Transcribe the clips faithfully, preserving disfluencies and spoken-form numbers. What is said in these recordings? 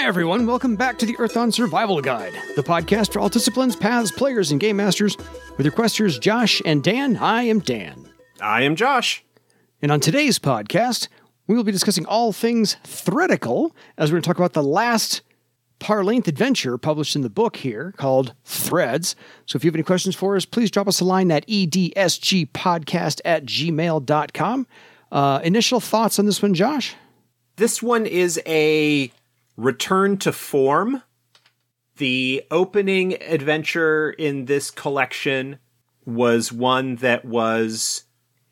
everyone, welcome back to the Earthdawn Survival Guide, the podcast for all disciplines, paths, players, and game masters. With your questers Josh and Dan, I am Dan. I am Josh. And on today's podcast, we will be discussing all things Threadical, as we're going to talk about the last par-length adventure published in the book here called Threads. So if you have any questions for us, please drop us a line at edsgpodcast at gmail dot com. Uh, initial thoughts on this one, Josh? This one is a return to form. The opening adventure in this collection was one that was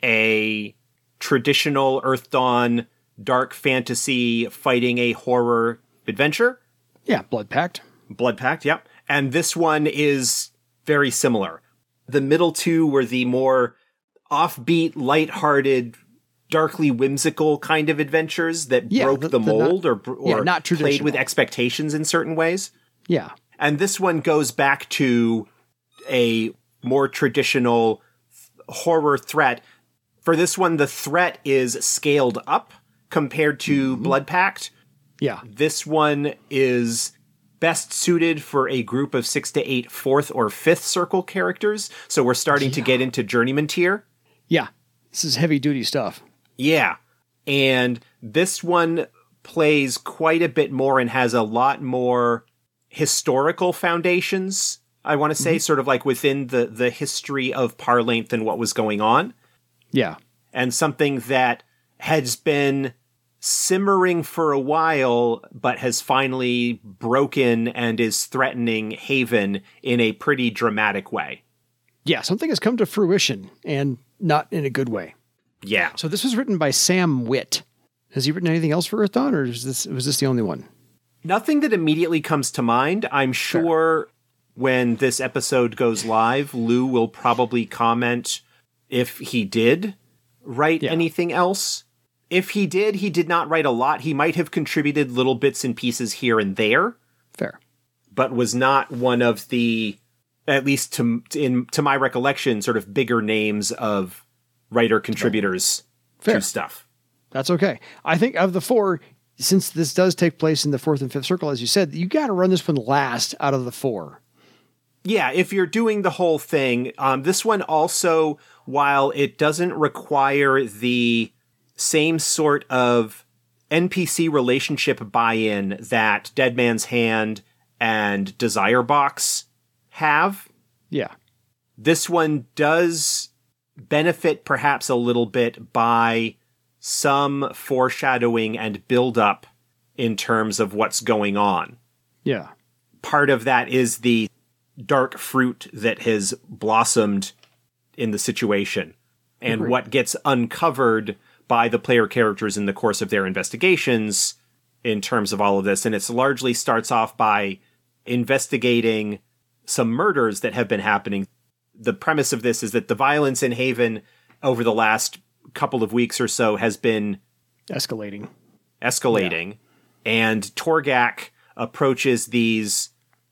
a traditional Earthdawn dark fantasy fighting a horror adventure. Yeah, Blood Pact. Blood Pact, yep. And this one is very similar. The middle two were the more offbeat, lighthearted, darkly whimsical kind of adventures that yeah, broke the, the mold the not, or, or yeah, not played with expectations in certain ways. Yeah. And this one goes back to a more traditional horror threat. For this one, the threat is scaled up compared to mm-hmm. Blood Pact. Yeah. This one is best suited for a group of six to eight fourth or fifth circle characters. So we're starting yeah. to get into journeyman tier. Yeah. This is heavy duty stuff. Yeah. And this one plays quite a bit more and has a lot more historical foundations, I want to say, mm-hmm. sort of like within the, the history of Parlength and what was going on. Yeah. And something that has been simmering for a while, but has finally broken and is threatening Haven in a pretty dramatic way. Yeah, something has come to fruition, and not in a good way. Yeah. So this was written by Sam Witt. Has he written anything else for Earthdawn, or is this, was this the only one? Nothing that immediately comes to mind. I'm sure Fair. When this episode goes live, Lou will probably comment if he did write yeah. anything else. If he did, he did not write a lot. He might have contributed little bits and pieces here and there. Fair. But was not one of the, at least to in to my recollection, sort of bigger names of writer-contributors Fair. to stuff. That's okay. I think of the four, since this does take place in the fourth and fifth circle, as you said, you got to run this one last out of the four. Yeah, if you're doing the whole thing. Um, this one also, while it doesn't require the same sort of N P C relationship buy-in that Dead Man's Hand and Desire Box have. Yeah. This one does benefit perhaps a little bit by some foreshadowing and build-up in terms of what's going on. Yeah. Part of that is the dark fruit that has blossomed in the situation, and Agreed. What gets uncovered by the player characters in the course of their investigations in terms of all of this. And it largely starts off by investigating some murders that have been happening. The premise of this is that the violence in Haven over the last couple of weeks or so has been escalating. Escalating. Yeah. And Torgak approaches these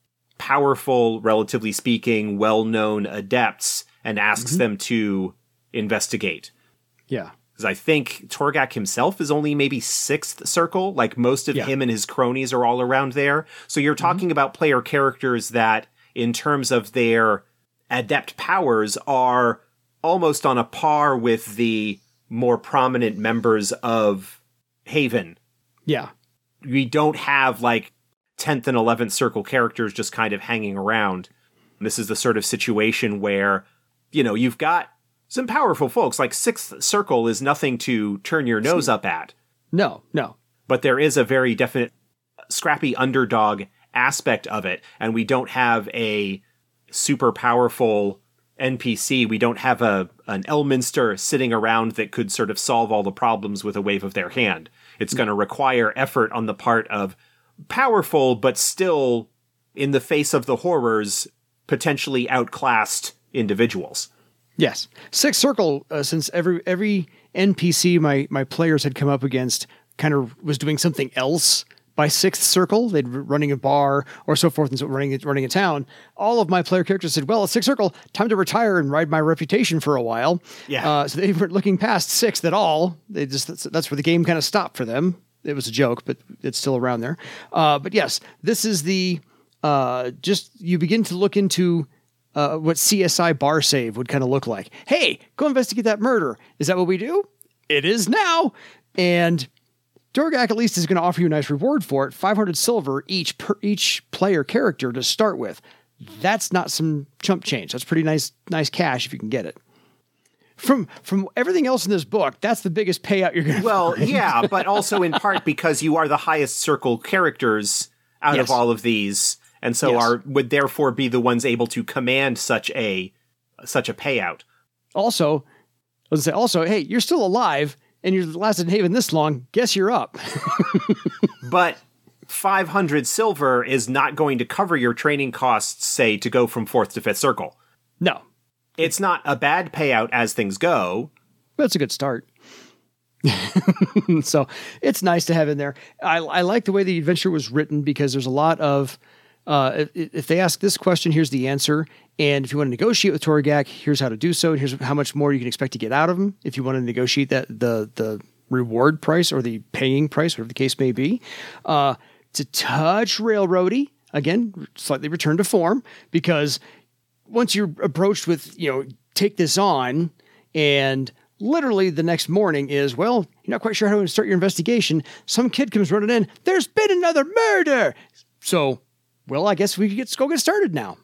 powerful, relatively speaking, well-known adepts and asks mm-hmm. them to investigate. Yeah. Because I think Torgak himself is only maybe sixth circle. Like most of yeah. him and his cronies are all around there. So you're talking mm-hmm. about player characters that, in terms of their adept powers, are almost on a par with the more prominent members of Haven. Yeah. We don't have like tenth and eleventh circle characters just kind of hanging around. This is the sort of situation where, you know, you've got some powerful folks. Like sixth circle is nothing to turn your nose up at. No, no. But there is a very definite scrappy underdog aspect of it. And we don't have a super powerful N P C. We don't have a an Elminster sitting around that could sort of solve all the problems with a wave of their hand. It's going to require effort on the part of powerful, but still, in the face of the horrors, potentially outclassed individuals. Yes. Sixth Circle, uh, since every every N P C my, my players had come up against kind of was doing something else by Sixth Circle. They'd be running a bar or so forth and so running, running a town. All of my player characters said, well, at Sixth Circle, time to retire and ride my reputation for a while. Yeah. Uh, so they weren't looking past Sixth at all. They just that's, that's where the game kind of stopped for them. It was a joke, but it's still around there. Uh, but yes, this is the, uh, just, you begin to look into uh, what C S I bar save would kind of look like. Hey, go investigate that murder. Is that what we do? It is now. And Torghak at least is going to offer you a nice reward for it. five hundred silver each per each player character to start with. That's not some chump change. That's pretty nice, nice cash if you can get it. From from everything else in this book, that's the biggest payout you're going to Well, find. yeah, but also in part because you are the highest circle characters out Yes. of all of these, and so Yes. are would therefore be the ones able to command such a such a payout. Also, let's say also, hey, you're still alive and you're lasted in Haven this long. Guess you're up. But five hundred silver is not going to cover your training costs, say, to go from fourth to fifth circle. No, It's not a bad payout as things go. but it's a good start. So it's nice to have in there. I, I like the way the adventure was written because there's a lot of, uh, if, if they ask this question, here's the answer. And if you want to negotiate with Torghak, here's how to do so. And here's how much more you can expect to get out of him. If you want to negotiate that, the, the reward price or the paying price, whatever the case may be, uh, it's a touch railroady. Again, slightly return to form, because once you're approached with, you know, take this on, and literally the next morning is, well, you're not quite sure how to start your investigation. Some kid comes running in. There's been another murder. So, well, I guess we could get, go get started now.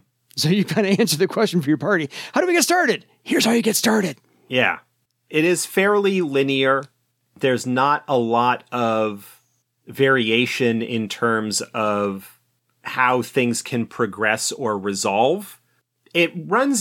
So you kind of answer the question for your party. How do we get started? Here's how you get started. Yeah. It is fairly linear. There's not a lot of variation in terms of how things can progress or resolve. It runs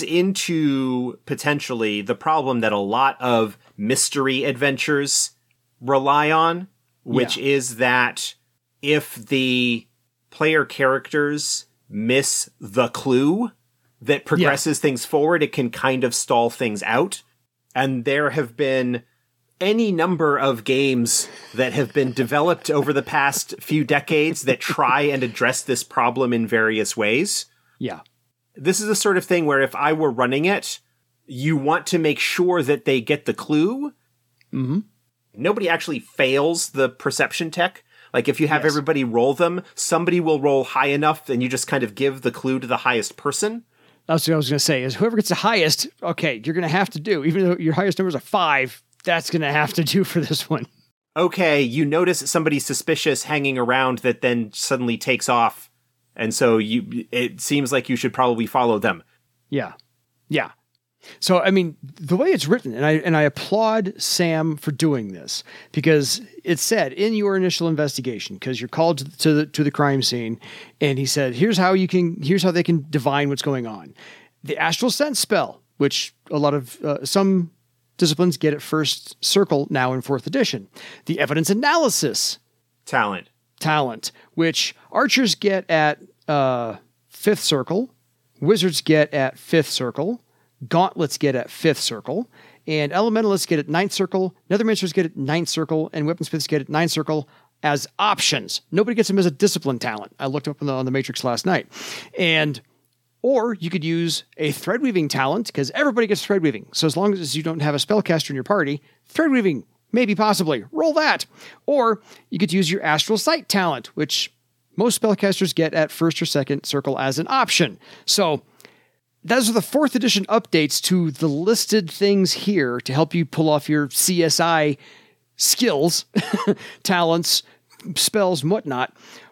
into potentially the problem that a lot of mystery adventures rely on, which Yeah. is that if the player characters miss the clue that progresses things forward, it can kind of stall things out. And there have been any number of games that have been developed over the past few decades that try and address this problem in various ways. Yeah. This is the sort of thing where if I were running it, you want to make sure that they get the clue. Mm-hmm. Nobody actually fails the perception tech. Like if you have Yes. everybody roll them, somebody will roll high enough and you just kind of give the clue to the highest person. That's what I was going to say, is whoever gets the highest, okay, you're going to have to do. Even though your highest number is a five, that's going to have to do for this one. Okay, you notice somebody suspicious hanging around that then suddenly takes off. And so you, it seems like you should probably follow them. Yeah. Yeah. So, I mean, the way it's written, and I and I applaud Sam for doing this, because it said in your initial investigation, because you're called to the, to the to the crime scene, and he said, here's how you can, here's how they can divine what's going on. The astral sense spell, which a lot of, uh, some disciplines get at first circle now in fourth edition. The evidence analysis Talent. talent, which archers get at uh, fifth circle, wizards get at fifth circle, gauntlets get at fifth circle, and elementalists get at ninth circle, nethermincers get at ninth circle, and weaponsmiths get at ninth circle as options. Nobody gets them as a discipline talent. I looked up on the, on the Matrix last night. And or you could use a threadweaving talent, because everybody gets threadweaving. So as long as you don't have a spellcaster in your party, threadweaving, maybe possibly, roll that. Or you could use your astral sight talent, which most spellcasters get at first or second circle as an option. So those are the fourth edition updates to the listed things here to help you pull off your C S I skills, talents, spells, and whatnot.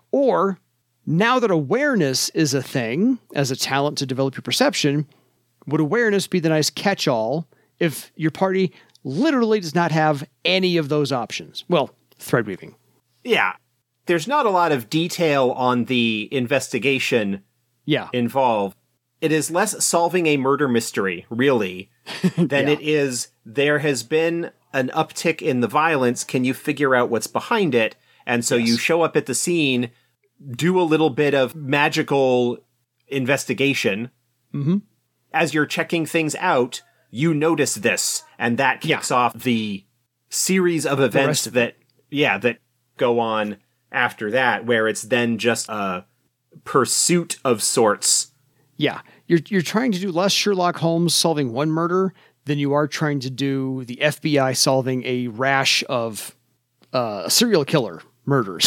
Or now that awareness is a thing as a talent to develop your perception, would awareness be the nice catch-all if your party literally does not have any of those options? Well, threadweaving. Yeah. There's not a lot of detail on the investigation Yeah. involved. It is less solving a murder mystery, really, than Yeah. it is there has been an uptick in the violence. Can you figure out what's behind it? And so Yes. you show up at the scene, do a little bit of magical investigation. Mm-hmm. As you're checking things out, you notice this, and that kicks off the series of events rest of that, yeah, that go on after that, where it's then just a pursuit of sorts. Yeah, you're you're trying to do less Sherlock Holmes solving one murder than you are trying to do the F B I solving a rash of uh, serial killer murders.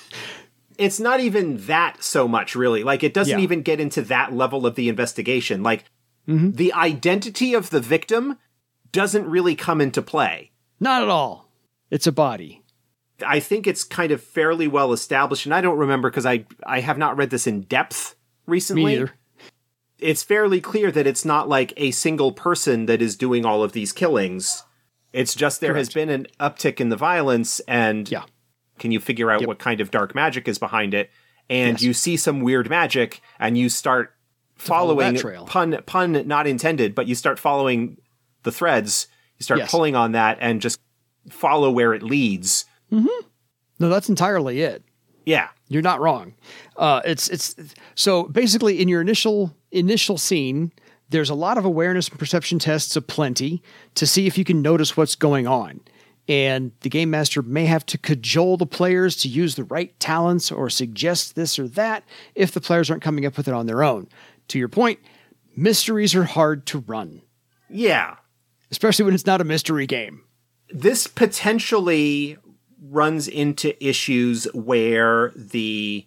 It's not even that so much, really. Like, it doesn't Yeah. even get into that level of the investigation. Like, Mm-hmm. the identity of the victim doesn't really come into play. Not at all. It's a body. I think it's kind of fairly well established, and I don't remember because I, I have not read this in depth recently. Me neither. It's fairly clear that it's not like a single person that is doing all of these killings. It's just there Correct. has been an uptick in the violence, and Yeah. can you figure out Yep. what kind of dark magic is behind it? And Yes. you see some weird magic, and you start follow following that trail. pun pun not intended, but you start following the threads. You start Yes. pulling on that and just follow where it leads. No, that's entirely it. Yeah. You're not wrong. Uh, it's it's so basically in your initial initial scene, there's a lot of awareness and perception tests aplenty to see if you can notice what's going on. And the game master may have to cajole the players to use the right talents or suggest this or that if the players aren't coming up with it on their own. To your point, mysteries are hard to run, Yeah. especially when it's not a mystery game. This potentially runs into issues where the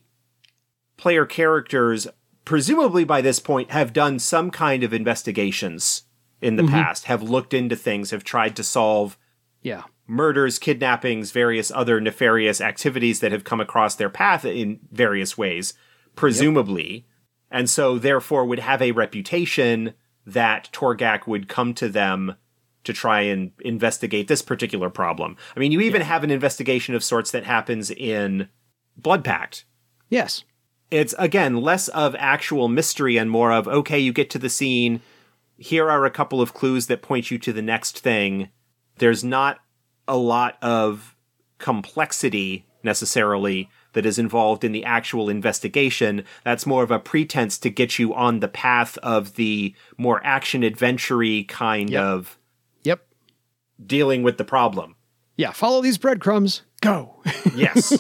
player characters, presumably by this point, have done some kind of investigations in the past, have looked into things, have tried to solve Yeah. murders, kidnappings, various other nefarious activities that have come across their path in various ways, presumably. And so, therefore, would have a reputation that Torgak would come to them to try and investigate this particular problem. I mean, you even have an investigation of sorts that happens in Blood Pact. Yes. It's, again, less of actual mystery and more of, okay, you get to the scene, here are a couple of clues that point you to the next thing. There's not a lot of complexity, necessarily, that is involved in the actual investigation. That's more of a pretense to get you on the path of the more action-adventure-y kind Yep. of Yep. dealing with the problem. Yeah. Follow these breadcrumbs. Go. Yes.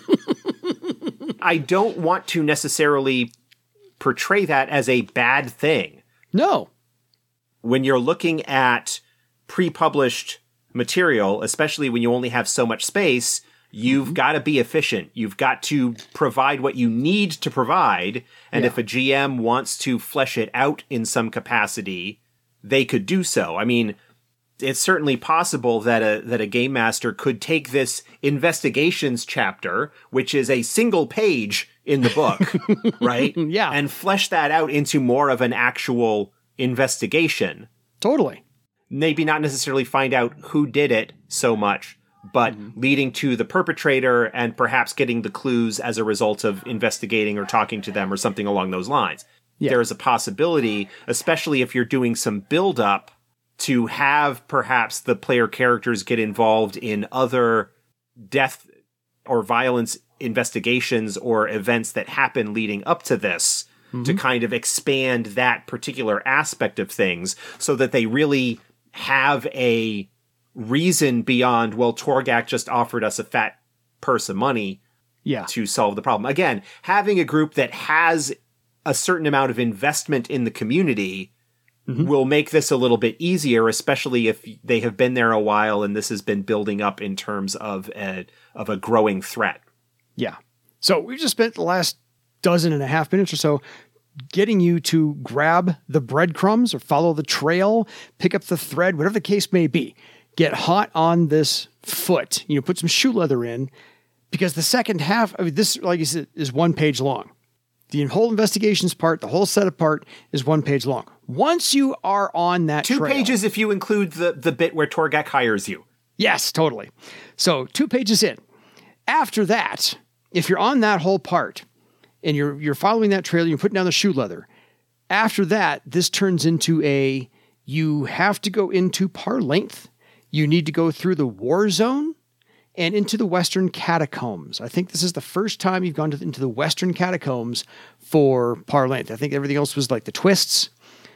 I don't want to necessarily portray that as a bad thing. No. When you're looking at pre-published material, especially when you only have so much space, you've got to be efficient. You've got to provide what you need to provide. And Yeah. if a G M wants to flesh it out in some capacity, they could do so. I mean, it's certainly possible that a that a game master could take this investigations chapter, which is a single page in the book, right? Yeah. And flesh that out into more of an actual investigation. Totally. Maybe not necessarily find out who did it so much, but leading to the perpetrator and perhaps getting the clues as a result of investigating or talking to them or something along those lines. Yeah. There is a possibility, especially if you're doing some build up, to have perhaps the player characters get involved in other death or violence investigations or events that happen leading up to this, to kind of expand that particular aspect of things so that they really have a reason beyond, well, Torgak just offered us a fat purse of money Yeah. to solve the problem. Again, having a group that has a certain amount of investment in the community will make this a little bit easier, especially if they have been there a while and this has been building up in terms of a, of a growing threat. Yeah. So we just spent the last dozen and a half minutes or so getting you to grab the breadcrumbs or follow the trail, pick up the thread, whatever the case may be. Get hot on this foot, you know, put some shoe leather in, because the second half of this, like you said, is one page long. The whole investigations part, the whole setup part is one page long. Once you are on that Two trail, pages if you include the, the bit where Torgak hires you. Yes, totally. So two pages in. After that, if you're on that whole part and you're you're following that trail, you're putting down the shoe leather. After that, this turns into a, you have to go into par length. You need to go through the war zone and into the Western Catacombs. I think this is the first time you've gone to, into the Western Catacombs for par length. I think everything else was like the twists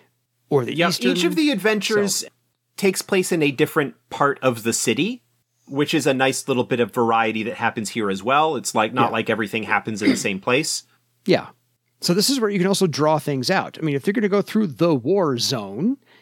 or the Yeah, Eastern. each of the adventures So- takes place in a different part of the city, which is a nice little bit of variety that happens here as well. It's like not Yeah. like everything happens in the same place. Yeah. So this is where you can also draw things out. I mean, if they're going to go through the war zone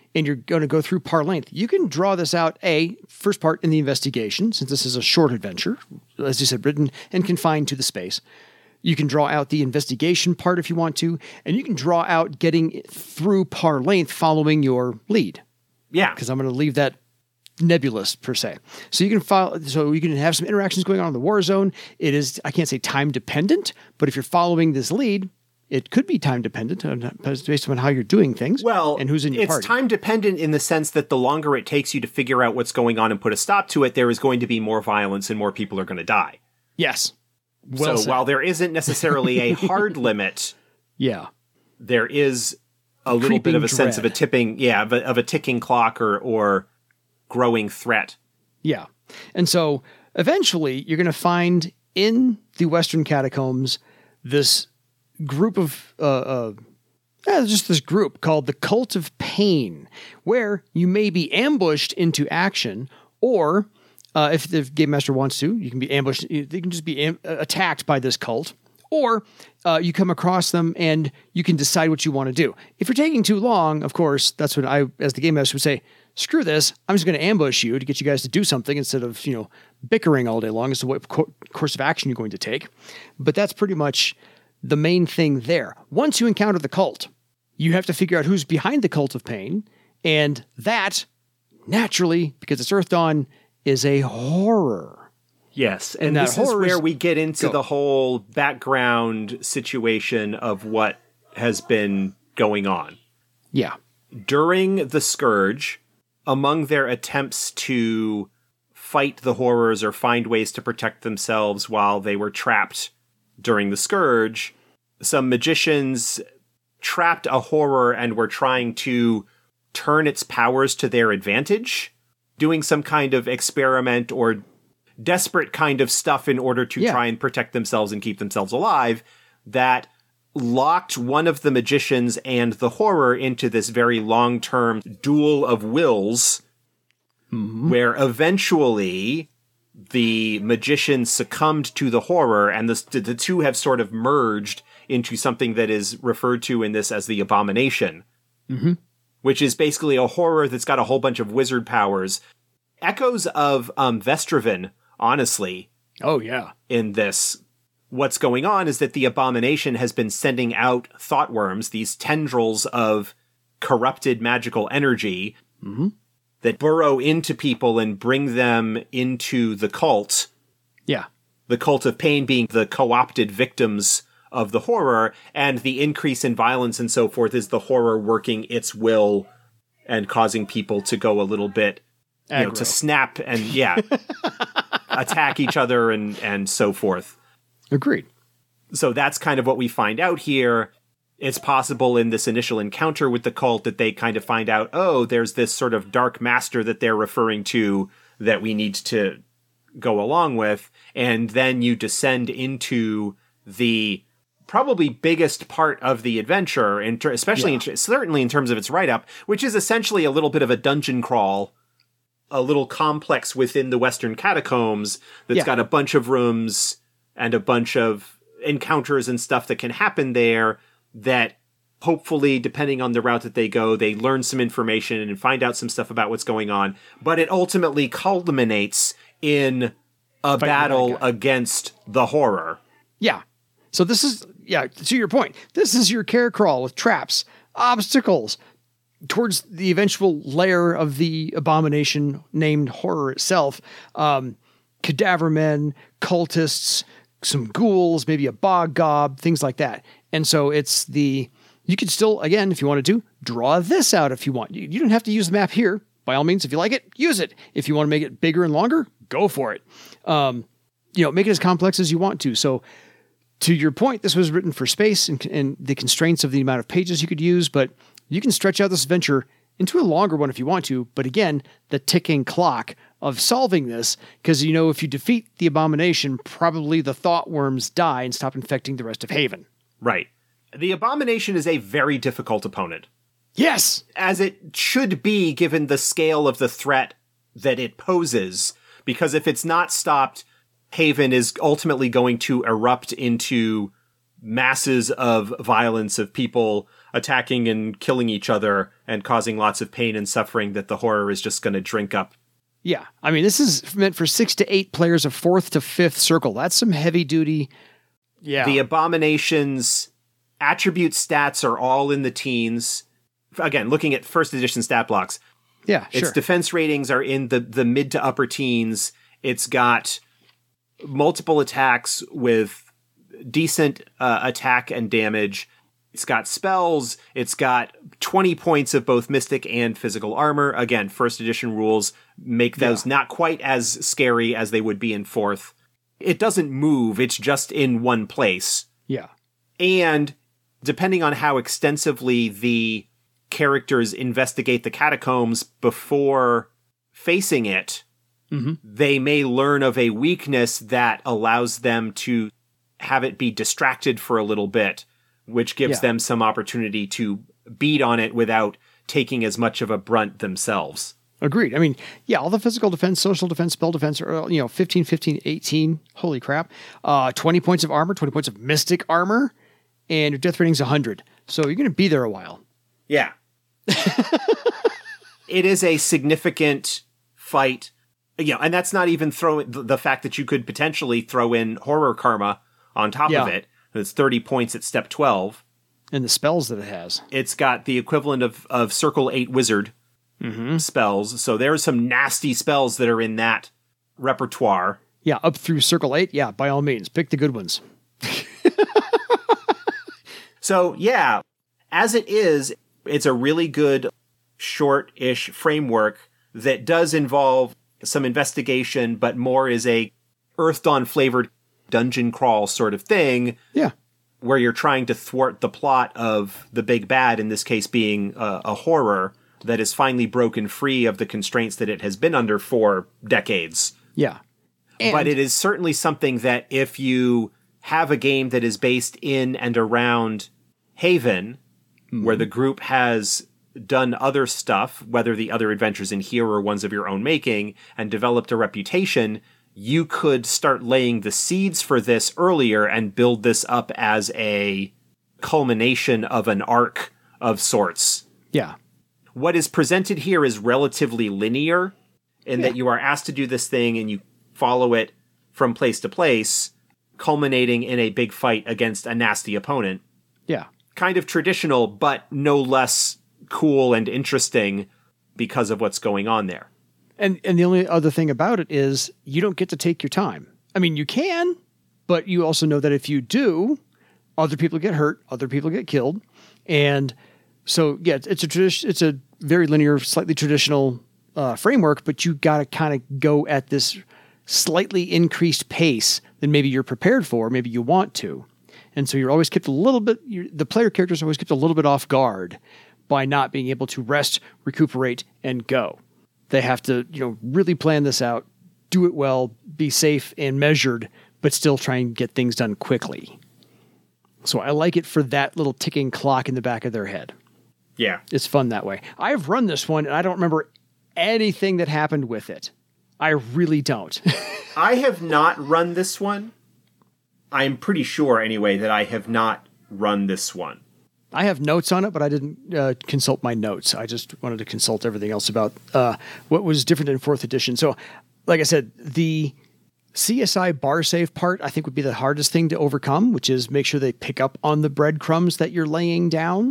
and you're going to go through par length, you can draw this out, A, first part in the investigation, since this is a short adventure, as you said, written and confined to the space. You can draw out the investigation part if you want to, and you can draw out getting through par length following your lead. Yeah. Because I'm going to leave that nebulous per se. So you can follow, so you can have some interactions going on in the war zone. It is, I can't say time dependent, but if you're following this lead, it could be time dependent based on how you're doing things. Well, and who's in your it's party. time dependent in the sense that the longer it takes you to figure out what's going on and put a stop to it, there is going to be more violence and more people are going to die. Yes. Well so said. While there isn't necessarily a hard limit, yeah, there is a little Creeping bit of a dread. sense of a tipping, yeah, of a, of a ticking clock or or growing threat. Yeah. And so eventually you're going to find in the Western Catacombs this group of, uh, uh, eh, just this group called the Cult of Pain, where you may be ambushed into action, or uh, if the Game Master wants to, you can be ambushed, they can just be am- attacked by this cult, or uh, you come across them and you can decide what you want to do. If you're taking too long, of course, that's when I, as the Game Master, would say, screw this, I'm just going to ambush you to get you guys to do something instead of, you know, bickering all day long as to what co- course of action you're going to take. But that's pretty much the main thing there. Once you encounter the cult, you have to figure out who's behind the Cult of Pain, and that, naturally, because it's Earth Dawn, is a horror. Yes, and, And that this is horror where is- we get into Go. the whole background situation of what has been going on. Yeah. During the Scourge, among their attempts to fight the horrors or find ways to protect themselves while they were trapped during the Scourge, some magicians trapped a horror and were trying to turn its powers to their advantage, doing some kind of experiment or desperate kind of stuff in order to Yeah. try and protect themselves and keep themselves alive, that locked one of the magicians and the horror into this very long-term duel of wills, Mm-hmm. where eventually the magician succumbed to the horror, and the, the two have sort of merged into something that is referred to in this as the Abomination, Mm-hmm. which is basically a horror that's got a whole bunch of wizard powers. Echoes of um, Vestraven, honestly, Oh, yeah. in this. What's going on is that the Abomination has been sending out thoughtworms, these tendrils of corrupted magical energy, Mm-hmm. that burrow into people and bring them into the cult. Yeah. The Cult of Pain being the co-opted victims of the horror, and the increase in violence and so forth is the horror working its will and causing people to go a little bit, you know, Aggro. to snap and, yeah, attack each other and, and so forth. Agreed. So that's kind of what we find out here. It's possible in this initial encounter with the cult that they kind of find out, oh, there's this sort of dark master that they're referring to that we need to go along with. And then you descend into the probably biggest part of the adventure, in ter- especially, Yeah. in, certainly in terms of its write-up, which is essentially a little bit of a dungeon crawl, a little complex within the Western Catacombs that's Yeah. got a bunch of rooms and a bunch of encounters and stuff that can happen there that hopefully, depending on the route that they go, they learn some information and find out some stuff about what's going on. But it ultimately culminates in a the battle bad guy. against the horror. Yeah. So this is, yeah, to your point, this is your care crawl with traps, obstacles towards the eventual lair of the abomination named horror itself. Um, cadaver men, cultists, some ghouls, maybe a bog gob, things like that. And so it's the, you could still, again, if you wanted to, draw this out if you want. You, you don't have to use the map here. By all means, if you like it, use it. If you want to make it bigger and longer, go for it. Um, you know, make it as complex as you want to. So to your point, this was written for space and, and the constraints of the amount of pages you could use, but you can stretch out this adventure into a longer one if you want to. But again, the ticking clock of solving this, because, you know, if you defeat the abomination, probably the thought worms die and stop infecting the rest of Haven. Right. The Abomination is a very difficult opponent, Yes! as it should be given the scale of the threat that it poses, because if it's not stopped, Haven is ultimately going to erupt into masses of violence, of people attacking and killing each other and causing lots of pain and suffering that the horror is just going to drink up. Yeah. I mean, this is meant for six to eight players of fourth to fifth circle. That's some heavy duty. Yeah. The Abomination's attribute stats are all in the teens. Again, looking at first edition stat blocks. Yeah, sure. Its defense ratings are in the, the mid to upper teens. It's got multiple attacks with decent uh, attack and damage. It's got spells. It's got twenty points of both mystic and physical armor. Again, first edition rules make those yeah. not quite as scary as they would be in fourth. It doesn't move. It's just in one place. Yeah. And depending on how extensively the characters investigate the catacombs before facing it, mm-hmm. they may learn of a weakness that allows them to have it be distracted for a little bit, which gives yeah. them some opportunity to beat on it without taking as much of a brunt themselves. Agreed. I mean, yeah, all the physical defense, social defense, spell defense are, you know, fifteen, fifteen, eighteen. Holy crap. Uh, twenty points of armor, twenty points of mystic armor, and your death rating's one hundred. So you're going to be there a while. Yeah. It is a significant fight. Yeah, and that's not even throwing the fact that you could potentially throw in horror karma on top yeah. of it. It's thirty points at step twelve. And the spells that it has. It's got the equivalent of, of Circle eight Wizard mm-hmm. spells. So there are some nasty spells that are in that repertoire. Yeah, up through Circle eight. Yeah, by all means. Pick the good ones. So, yeah, as it is, it's a really good short-ish framework that does involve some investigation, but more is a Earth Dawn flavored dungeon crawl sort of thing. Yeah. Where you're trying to thwart the plot of the big bad, in this case being a, a horror that is finally broken free of the constraints that it has been under for decades. Yeah. And but it is certainly something that if you have a game that is based in and around Haven, mm-hmm. where the group has done other stuff, whether the other adventures in here or ones of your own making, and developed a reputation, you could start laying the seeds for this earlier and build this up as a culmination of an arc of sorts. Yeah. What is presented here is relatively linear in yeah. that you are asked to do this thing and you follow it from place to place, culminating in a big fight against a nasty opponent. Yeah. Kind of traditional, but no less cool and interesting because of what's going on there. And and the only other thing about it is you don't get to take your time. I mean, you can, but you also know that if you do, other people get hurt, other people get killed. And so, yeah, it's a tradition. It's a very linear, slightly traditional uh, framework, but you got to kind of go at this slightly increased pace than maybe you're prepared for, maybe you want to. And so you're always kept a little bit, the player characters are always kept a little bit off guard by not being able to rest, recuperate, and go. They have to, you know, really plan this out, do it well, be safe and measured, but still try and get things done quickly. So I like it for that little ticking clock in the back of their head. Yeah. It's fun that way. I've run this one, and I don't remember anything that happened with it. I really don't. I have not run this one. I'm pretty sure, anyway, that I have not run this one. I have notes on it, but I didn't uh, consult my notes. I just wanted to consult everything else about uh, what was different in fourth edition. So, like I said, the C S I bar save part, I think, would be the hardest thing to overcome, which is make sure they pick up on the breadcrumbs that you're laying down.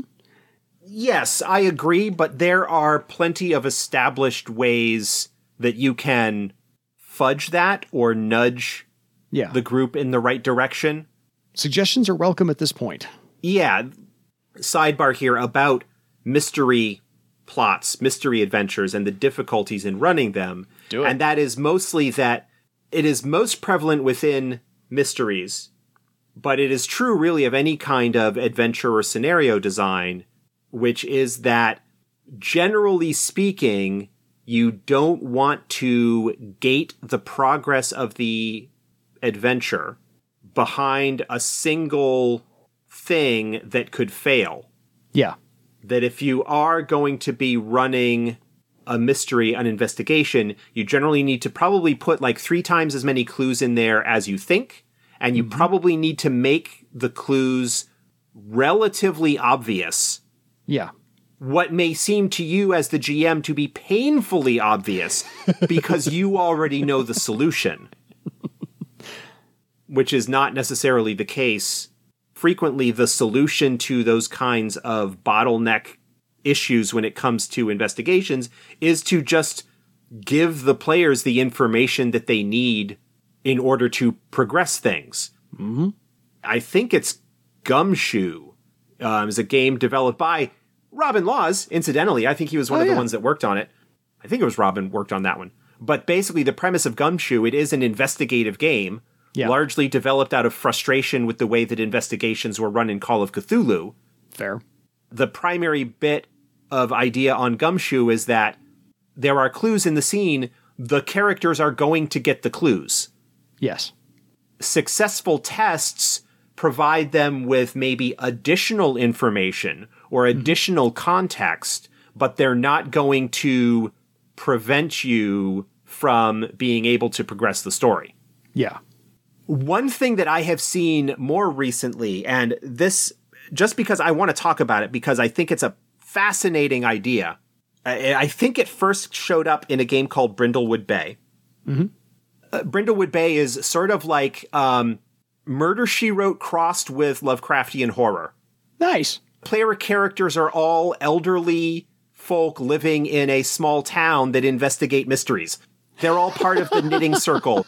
Yes, I agree, but there are plenty of established ways that you can fudge that or nudge yeah. the group in the right direction. Suggestions are welcome at this point. Yeah. Sidebar here about mystery plots, mystery adventures, and the difficulties in running them. Do it. And that is mostly that it is most prevalent within mysteries, but it is true really of any kind of adventure or scenario design, which is that generally speaking, you don't want to gate the progress of the adventure behind a single thing that could fail. Yeah. That if you are going to be running a mystery, an investigation, you generally need to probably put like three times as many clues in there as you think, and you mm-hmm. probably need to make the clues relatively obvious Yeah. What may seem to you as the G M to be painfully obvious because you already know the solution, which is not necessarily the case. Frequently, the solution to those kinds of bottleneck issues when it comes to investigations is to just give the players the information that they need in order to progress things. Mm-hmm. I think it's Gumshoe. Um, is a game developed by Robin Laws, incidentally. I think he was one oh, of the yeah. ones that worked on it. I think it was Robin worked on that one. But basically, the premise of Gumshoe, it is an investigative game, yeah. largely developed out of frustration with the way that investigations were run in Call of Cthulhu. Fair. The primary bit of idea on Gumshoe is that there are clues in the scene. The characters are going to get the clues. Yes. Successful tests provide them with maybe additional information or additional mm-hmm. context, but they're not going to prevent you from being able to progress the story. Yeah. One thing that I have seen more recently, and this just because I want to talk about it because I think it's a fascinating idea. I, I think it first showed up in a game called Brindlewood Bay. Mm-hmm. Uh, Brindlewood Bay is sort of like um, Murder, She Wrote crossed with Lovecraftian horror. Nice. Player characters are all elderly folk living in a small town that investigate mysteries. They're all part of the knitting circle.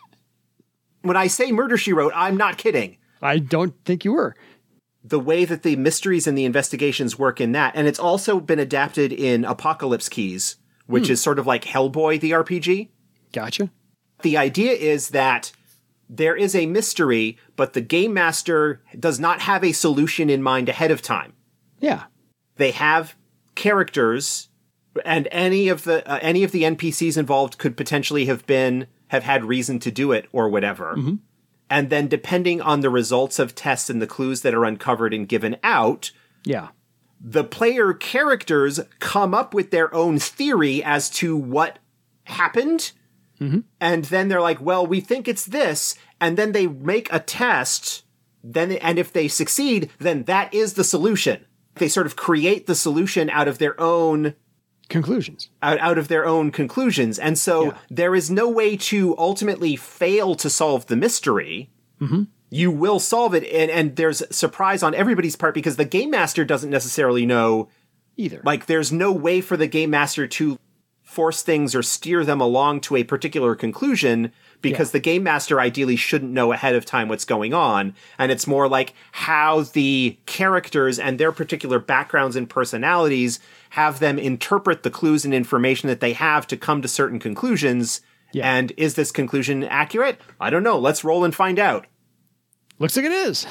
When I say Murder, She Wrote, I'm not kidding. I don't think you were. The way that the mysteries and the investigations work in that, and it's also been adapted in Apocalypse Keys, which hmm. is sort of like Hellboy, the R P G. Gotcha. The idea is that there is a mystery, but the game master does not have a solution in mind ahead of time. Yeah. They have characters, and any of the uh, any of the N P Cs involved could potentially have been have had reason to do it or whatever. Mm-hmm. And then depending on the results of tests and the clues that are uncovered and given out, yeah, the player characters come up with their own theory as to what happened. Mm-hmm. And then they're like, well, we think it's this. And then they make a test. Then, and if they succeed, then that is the solution. They sort of create the solution out of their own conclusions, out, out of their own conclusions. And so yeah. there is no way to ultimately fail to solve the mystery. Mm-hmm. You will solve it. And, and there's surprise on everybody's part because the game master doesn't necessarily know either. Like there's no way for the game master to force things or steer them along to a particular conclusion because yeah. the game master ideally shouldn't know ahead of time what's going on. And it's more like how the characters and their particular backgrounds and personalities have them interpret the clues and information that they have to come to certain conclusions. Yeah. And is this conclusion accurate? I don't know. Let's roll and find out. Looks like it is.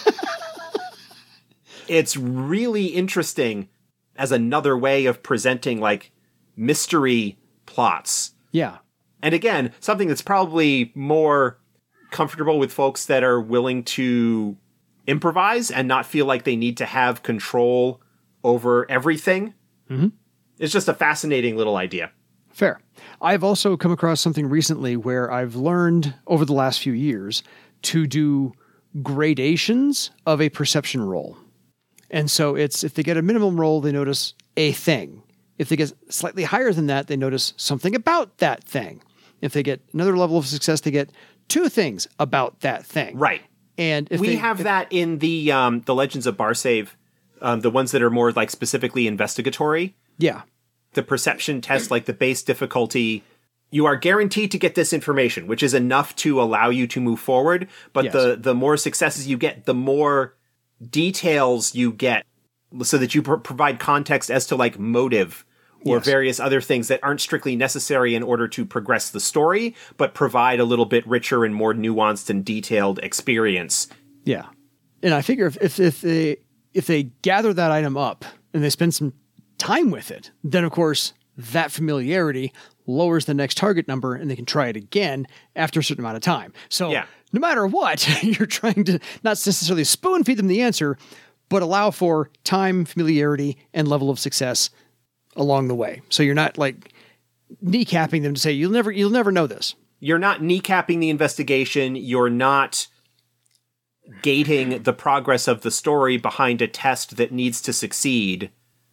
It's really interesting as another way of presenting like mystery plots. Yeah. And again, something that's probably more comfortable with folks that are willing to improvise and not feel like they need to have control over everything. Mm-hmm. It's just a fascinating little idea. Fair. I've also come across something recently where I've learned over the last few years to do gradations of a perception roll. And so it's if they get a minimum roll, they notice a thing. If they get slightly higher than that, they notice something about that thing. If they get another level of success, they get two things about that thing. Right. And if we they, have if, that in the um, the Legends of Barsave, um, the ones that are more like specifically investigatory. Yeah. The perception test, like the base difficulty, you are guaranteed to get this information, which is enough to allow you to move forward. But yes. the the more successes you get, the more details you get, so that you pr- provide context as to like motive or yes. various other things that aren't strictly necessary in order to progress the story, but provide a little bit richer and more nuanced and detailed experience. Yeah. And I figure if, if, if they if they gather that item up and they spend some time with it, then of course that familiarity lowers the next target number and they can try it again after a certain amount of time. So yeah. no matter what, you're trying to not necessarily spoon feed them the answer, but allow for time, familiarity, and level of success along the way. So you're not like kneecapping them to say, you'll never, you'll never know this. You're not kneecapping the investigation. You're not gating the progress of the story behind a test that needs to succeed.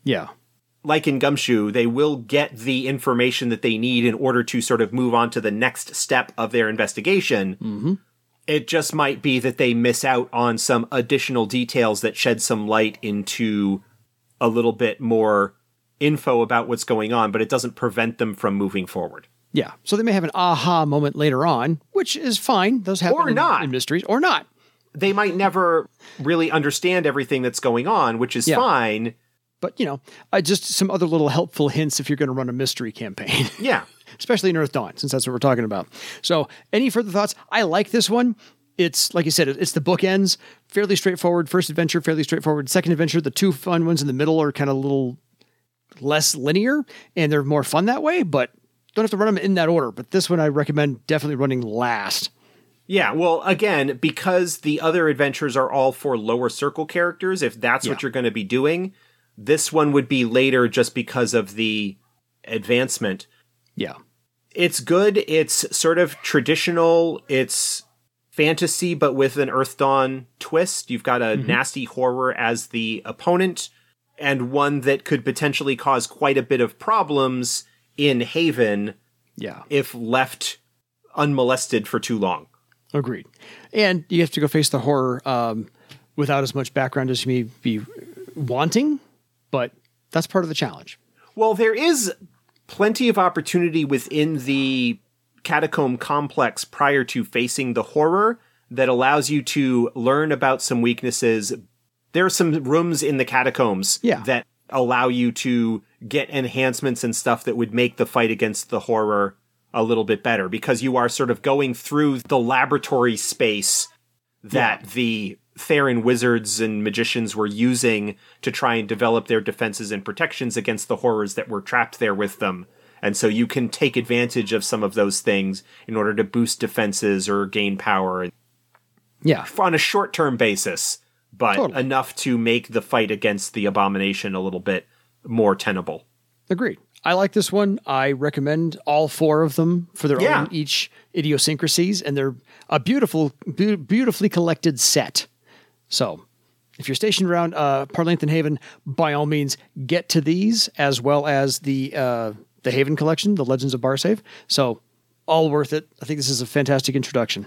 Yeah. Like in Gumshoe, they will get the information that they need in order to sort of move on to the next step of their investigation. Mm-hmm. It just might be that they miss out on some additional details that shed some light into a little bit more info about what's going on, but it doesn't prevent them from moving forward. Yeah. So they may have an aha moment later on, which is fine. Those happen Or in, not. in mysteries. Or not. They might never really understand everything that's going on, which is Yeah. fine. But, you know, uh, just some other little helpful hints if you're going to run a mystery campaign. Yeah. Especially in Earth Dawn, since that's what we're talking about. So any further thoughts? I like this one. It's, like you said, it's the bookends. Fairly straightforward. First adventure, fairly straightforward. Second adventure, the two fun ones in the middle are kind of a little less linear, and they're more fun that way, but don't have to run them in that order. But this one I recommend definitely running last. Yeah, well, again, because the other adventures are all for lower circle characters, if that's Yeah. what you're going to be doing, this one would be later just because of the advancement. Yeah. It's good. It's sort of traditional. It's fantasy, but with an Earth Dawn twist. You've got a Mm-hmm. nasty horror as the opponent, and one that could potentially cause quite a bit of problems in Haven Yeah. if left unmolested for too long. Agreed. And you have to go face the horror um, without as much background as you may be wanting, but that's part of the challenge. Well, there is plenty of opportunity within the catacomb complex prior to facing the horror that allows you to learn about some weaknesses. There are some rooms in the catacombs Yeah. that allow you to get enhancements and stuff that would make the fight against the horror a little bit better, because you are sort of going through the laboratory space that Yeah. the Theron wizards and magicians were using to try and develop their defenses and protections against the horrors that were trapped there with them. And so you can take advantage of some of those things in order to boost defenses or gain power Yeah. on a short-term basis, but Totally. enough to make the fight against the abomination a little bit more tenable. Agreed. I like this one. I recommend all four of them for their Yeah. own each idiosyncrasies, and they're a beautiful, be- beautifully collected set. So if you're stationed around uh, Parlanthe and Haven, by all means, get to these, as well as the uh, the Haven collection, the Legends of Barsave. So all worth it. I think this is a fantastic introduction.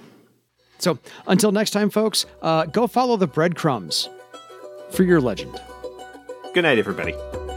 So until next time, folks, uh, go follow the breadcrumbs for your legend. Good night, everybody.